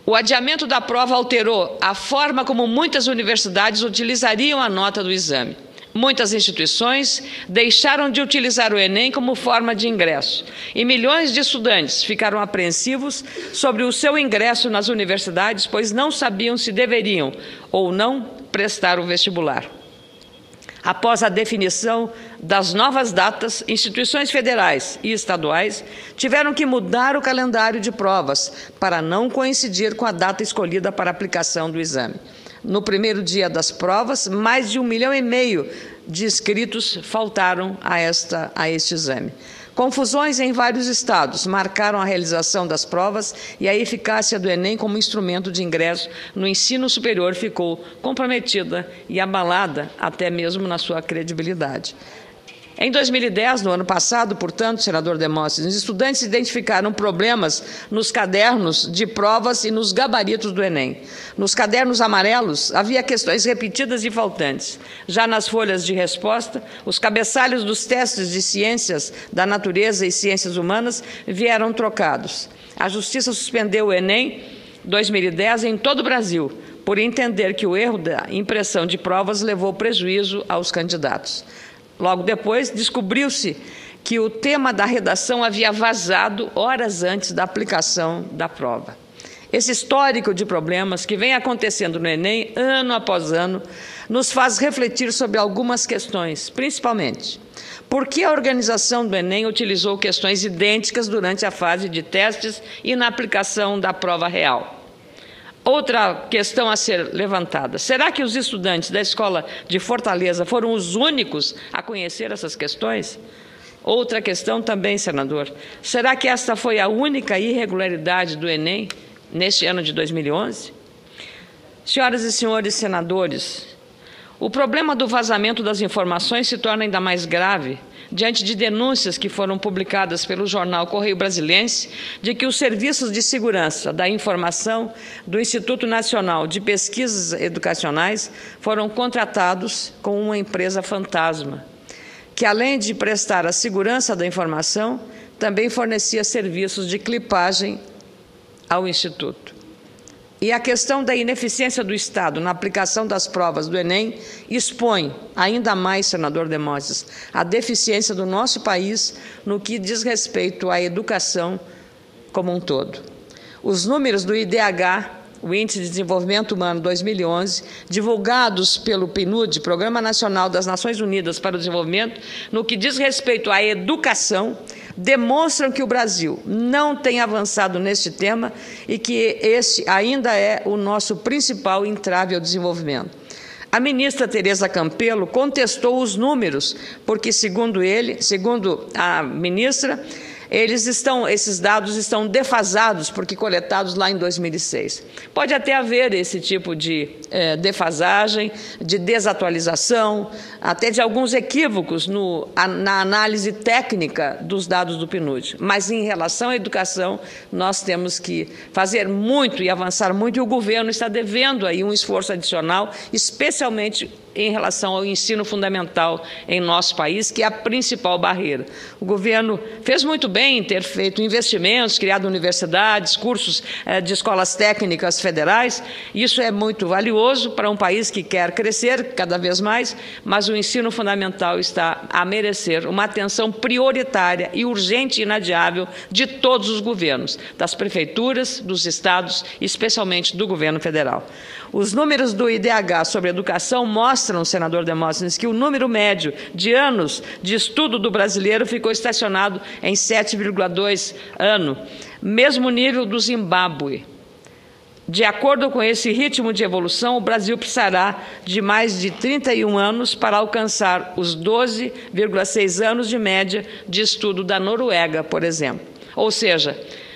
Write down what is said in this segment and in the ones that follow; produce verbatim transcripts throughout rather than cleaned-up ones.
O adiamento da prova alterou a forma como muitas universidades utilizariam a nota do exame. Muitas instituições deixaram de utilizar o Enem como forma de ingresso e milhões de estudantes ficaram apreensivos sobre o seu ingresso nas universidades, pois não sabiam se deveriam ou não prestar o vestibular. Após a definição das novas datas, instituições federais e estaduais tiveram que mudar o calendário de provas para não coincidir com a data escolhida para a aplicação do exame. No primeiro dia das provas, mais de um milhão e meio de inscritos faltaram a, esta, a este exame. Confusões em vários estados marcaram a realização das provas e a eficácia do Enem como instrumento de ingresso no ensino superior ficou comprometida e abalada até mesmo na sua credibilidade. Em dois mil e dez, no ano passado, portanto, senador Demóstenes, os estudantes identificaram problemas nos cadernos de provas e nos gabaritos do Enem. Nos cadernos amarelos, havia questões repetidas e faltantes. Já nas folhas de resposta, os cabeçalhos dos testes de ciências da natureza e ciências humanas vieram trocados. A Justiça suspendeu o Enem dois mil e dez em todo o Brasil, por entender que o erro da impressão de provas levou prejuízo aos candidatos. Logo depois, descobriu-se que o tema da redação havia vazado horas antes da aplicação da prova. Esse histórico de problemas que vem acontecendo no Enem, ano após ano, nos faz refletir sobre algumas questões, principalmente: por que a organização do Enem utilizou questões idênticas durante a fase de testes e na aplicação da prova real? Outra questão a ser levantada: será que os estudantes da Escola de Fortaleza foram os únicos a conhecer essas questões? Outra questão também, senador: será que esta foi a única irregularidade do Enem neste ano de dois mil e onze? Senhoras e senhores senadores, o problema do vazamento das informações se torna ainda mais grave diante de denúncias que foram publicadas pelo jornal Correio Brasiliense de que os serviços de segurança da informação do Instituto Nacional de Pesquisas Educacionais foram contratados com uma empresa fantasma, que, além de prestar a segurança da informação, também fornecia serviços de clipagem ao Instituto. E a questão da ineficiência do Estado na aplicação das provas do Enem expõe ainda mais, senador Demóstenes, a deficiência do nosso país no que diz respeito à educação como um todo. Os números do I D H, o Índice de Desenvolvimento Humano dois mil e onze, divulgados pelo P N U D, Programa Nacional das Nações Unidas para o Desenvolvimento, no que diz respeito à educação, demonstram que o Brasil não tem avançado neste tema e que este ainda é o nosso principal entrave ao desenvolvimento. A ministra Tereza Campelo contestou os números, porque, segundo ele, segundo a ministra, eles estão, esses dados estão defasados, porque coletados lá em dois mil e seis. Pode até haver esse tipo de eh, defasagem, de desatualização, até de alguns equívocos no, a, na análise técnica dos dados do P N U D. Mas, em relação à educação, nós temos que fazer muito e avançar muito, e o governo está devendo aí um esforço adicional, especialmente em relação ao ensino fundamental em nosso país, que é a principal barreira. O governo fez muito bem em ter feito investimentos, criado universidades, cursos eh, de escolas técnicas federais. Isso é muito valioso para um país que quer crescer cada vez mais, mas o ensino fundamental está a merecer uma atenção prioritária e urgente e inadiável de todos os governos, das prefeituras, dos estados, especialmente do governo federal. Os números do I D H sobre educação mostram, senador Demóstenes, que o número médio de anos de estudo do brasileiro ficou estacionado em sete vírgula dois anos, mesmo nível do Zimbábue. De acordo com esse ritmo de evolução, o Brasil precisará de mais de trinta e um anos para alcançar os doze vírgula seis anos de média de estudo da Noruega, por exemplo. Ou seja,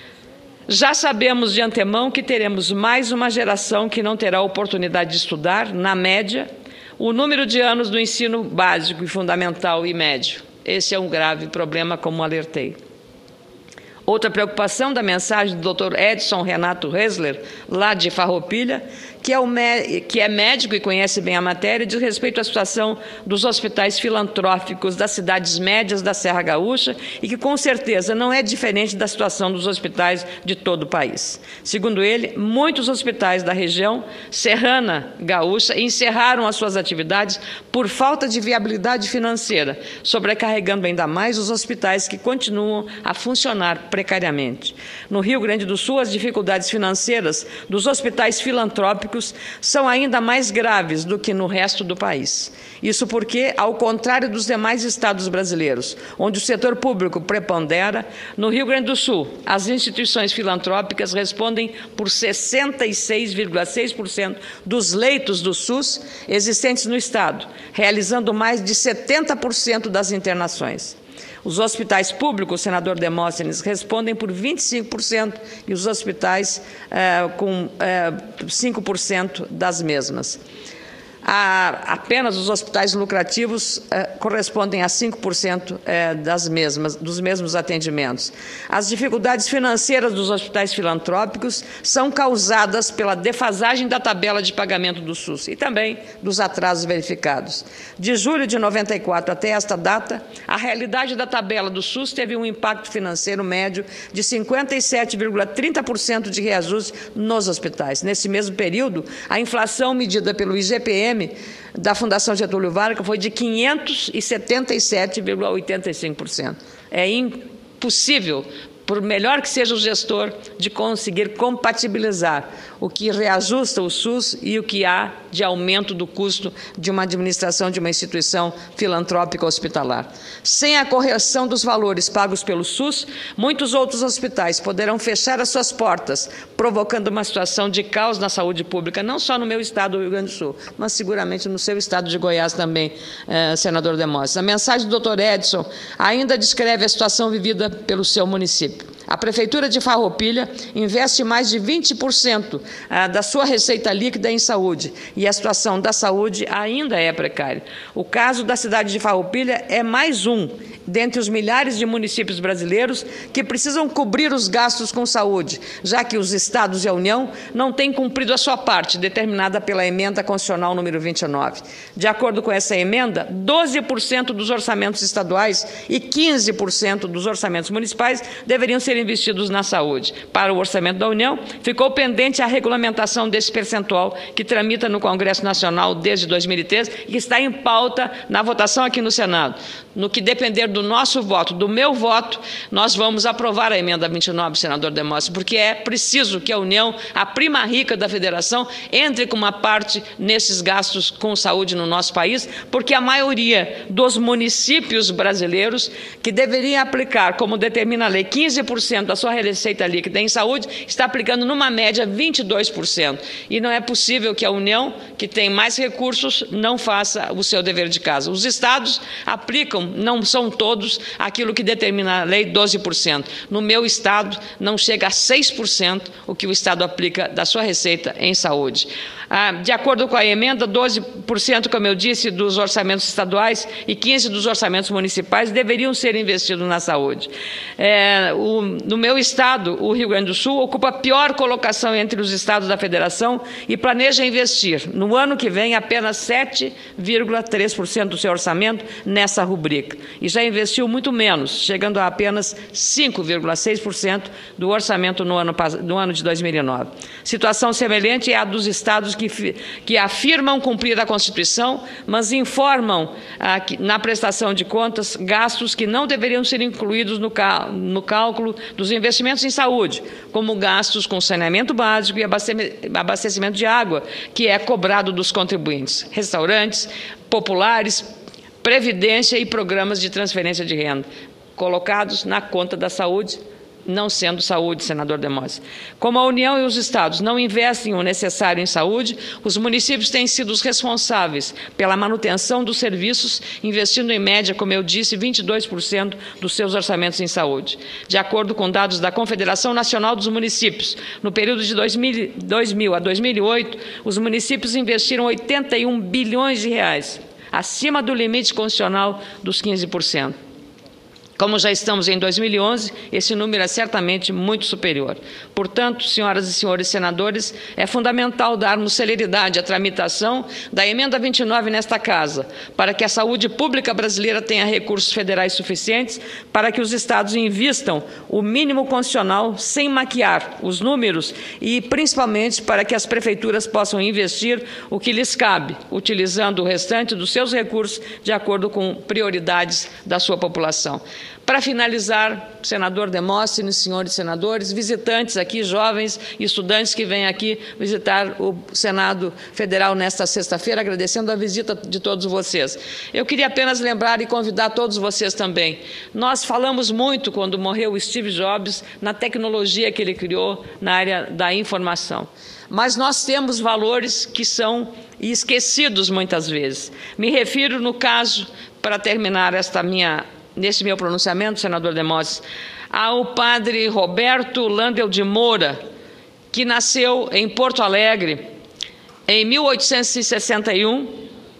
já sabemos de antemão que teremos mais uma geração que não terá oportunidade de estudar, na média, o número de anos do ensino básico e fundamental e médio. Esse é um grave problema, como alertei. Outra preocupação da mensagem do doutor Edson Renato Hessler, lá de Farroupilha, que é, o que é médico e conhece bem a matéria, diz respeito à situação dos hospitais filantrópicos das cidades médias da Serra Gaúcha e que, com certeza, não é diferente da situação dos hospitais de todo o país. Segundo ele, muitos hospitais da região serrana gaúcha encerraram as suas atividades por falta de viabilidade financeira, sobrecarregando ainda mais os hospitais que continuam a funcionar precariamente. No Rio Grande do Sul, as dificuldades financeiras dos hospitais filantrópicos são ainda mais graves do que no resto do país. Isso porque, ao contrário dos demais estados brasileiros, onde o setor público prepondera, no Rio Grande do Sul, as instituições filantrópicas respondem por sessenta e seis vírgula seis por cento dos leitos do SUS existentes no estado, realizando mais de setenta por cento das internações. Os hospitais públicos, senador Demóstenes, respondem por vinte e cinco por cento e os hospitais eh, com eh, cinco por cento das mesmas. A, apenas os hospitais lucrativos eh, correspondem a cinco por cento eh, das mesmas, dos mesmos atendimentos. As dificuldades financeiras dos hospitais filantrópicos são causadas pela defasagem da tabela de pagamento do SUS e também dos atrasos verificados. De julho de noventa e quatro até esta data, a realidade da tabela do SUS teve um impacto financeiro médio de cinquenta e sete vírgula trinta por cento de reajuste nos hospitais. Nesse mesmo período, a inflação medida pelo I G P M da Fundação Getúlio Vargas foi de quinhentos e setenta e sete vírgula oitenta e cinco por cento. É impossível, por melhor que seja o gestor, de conseguir compatibilizar o que reajusta o SUS e o que há de aumento do custo de uma administração de uma instituição filantrópica hospitalar. Sem a correção dos valores pagos pelo SUS, muitos outros hospitais poderão fechar as suas portas, provocando uma situação de caos na saúde pública, não só no meu estado, do Rio Grande do Sul, mas seguramente no seu estado de Goiás também, eh, senador Demóstenes. A mensagem do doutor Edson ainda descreve a situação vivida pelo seu município. A Prefeitura de Farroupilha investe mais de vinte por cento da sua receita líquida em saúde e a situação da saúde ainda é precária. O caso da cidade de Farroupilha é mais um dentre os milhares de municípios brasileiros que precisam cobrir os gastos com saúde, já que os estados e a União não têm cumprido a sua parte, determinada pela emenda constitucional número vinte e nove. De acordo com essa emenda, doze por cento dos orçamentos estaduais e quinze por cento dos orçamentos municipais deveriam ser investidos na saúde. Para o orçamento da União, ficou pendente a regulamentação desse percentual que tramita no Congresso Nacional desde dois mil e treze e que está em pauta na votação aqui no Senado. No que depender do nosso voto, do meu voto, nós vamos aprovar a emenda vinte e nove, senador Demóstenes, porque é preciso que a União, a prima rica da Federação, entre com uma parte nesses gastos com saúde no nosso país, porque a maioria dos municípios brasileiros que deveriam aplicar, como determina a lei, quinze por cento da sua receita líquida em saúde, está aplicando numa média vinte e dois por cento. E não é possível que a União, que tem mais recursos, não faça o seu dever de casa. Os estados aplicam, não são todos, aquilo que determina a lei, doze por cento. No meu estado, não chega a seis por cento o que o estado aplica da sua receita em saúde. Ah, de acordo com a emenda, doze por cento, como eu disse, dos orçamentos estaduais e quinze por cento dos orçamentos municipais deveriam ser investidos na saúde. É, o, no meu estado, o Rio Grande do Sul, ocupa a pior colocação entre os estados da Federação e planeja investir, no ano que vem, apenas sete vírgula três por cento do seu orçamento nessa rubrica. E já investiu muito menos, chegando a apenas cinco vírgula seis por cento do orçamento no ano, no ano de dois mil e nove. Situação semelhante é a dos estados que, que afirmam cumprir a Constituição, mas informam ah, que, na prestação de contas gastos que não deveriam ser incluídos no, no cálculo dos investimentos em saúde, como gastos com saneamento básico e abastecimento de água, que é cobrado dos contribuintes, restaurantes populares, previdência e programas de transferência de renda, colocados na conta da saúde, não sendo saúde, senador Demóstenes. Como a União e os estados não investem o necessário em saúde, os municípios têm sido os responsáveis pela manutenção dos serviços, investindo em média, como eu disse, vinte e dois por cento dos seus orçamentos em saúde. De acordo com dados da Confederação Nacional dos Municípios, no período de dois mil a dois mil e oito, os municípios investiram oitenta e um bilhões de reais, acima do limite constitucional dos quinze por cento. Como já estamos em dois mil e onze, esse número é certamente muito superior. Portanto, senhoras e senhores senadores, é fundamental darmos celeridade à tramitação da emenda vinte e nove nesta Casa, para que a saúde pública brasileira tenha recursos federais suficientes para que os estados invistam o mínimo constitucional sem maquiar os números e, principalmente, para que as prefeituras possam investir o que lhes cabe, utilizando o restante dos seus recursos de acordo com prioridades da sua população. Para finalizar, senador Demóstenes, senhores senadores, visitantes aqui, jovens e estudantes que vêm aqui visitar o Senado Federal nesta sexta-feira, agradecendo a visita de todos vocês. Eu queria apenas lembrar e convidar todos vocês também. Nós falamos muito, quando morreu Steve Jobs, na tecnologia que ele criou na área da informação. Mas nós temos valores que são esquecidos muitas vezes. Me refiro, no caso, para terminar esta minha... Neste meu pronunciamento, senador Demóstenes, ao padre Roberto Landel de Moura, que nasceu em Porto Alegre em mil oitocentos e sessenta e um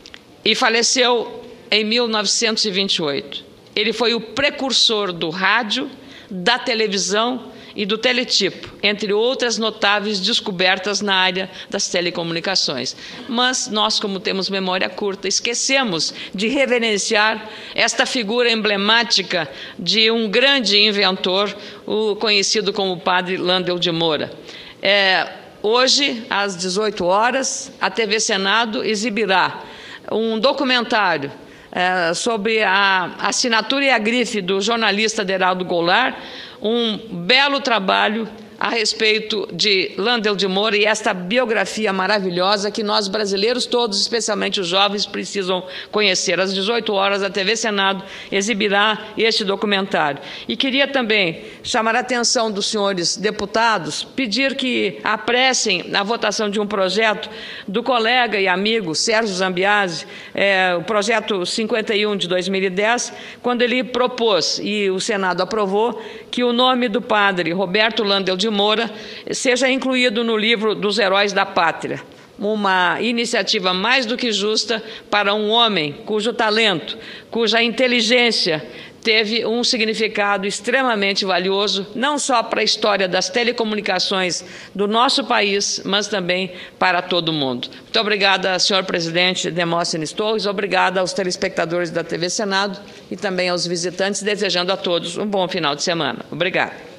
e faleceu em mil novecentos e vinte e oito. Ele foi o precursor do rádio, da televisão e do teletipo, entre outras notáveis descobertas na área das telecomunicações. Mas nós, como temos memória curta, esquecemos de reverenciar esta figura emblemática de um grande inventor, o conhecido como padre Landel de Moura. É, hoje, às dezoito horas, a T V Senado exibirá um documentário é, sobre a assinatura e a grife do jornalista Deraldo Goulart, um belo trabalho a respeito de Landel de Moura e esta biografia maravilhosa que nós brasileiros todos, especialmente os jovens, precisam conhecer. Às dezoito horas, a T V Senado exibirá este documentário. E queria também chamar a atenção dos senhores deputados, pedir que apressem a votação de um projeto do colega e amigo Sérgio Zambiase, é, o projeto cinquenta e um de dois mil e dez, quando ele propôs, e o Senado aprovou, que o nome do padre Roberto Landel de Moura seja incluído no livro dos Heróis da Pátria. Uma iniciativa mais do que justa para um homem cujo talento, cuja inteligência teve um significado extremamente valioso, não só para a história das telecomunicações do nosso país, mas também para todo o mundo. Muito obrigada, senhor presidente Demóstenes Torres, obrigada aos telespectadores da T V Senado e também aos visitantes, desejando a todos um bom final de semana. Obrigada.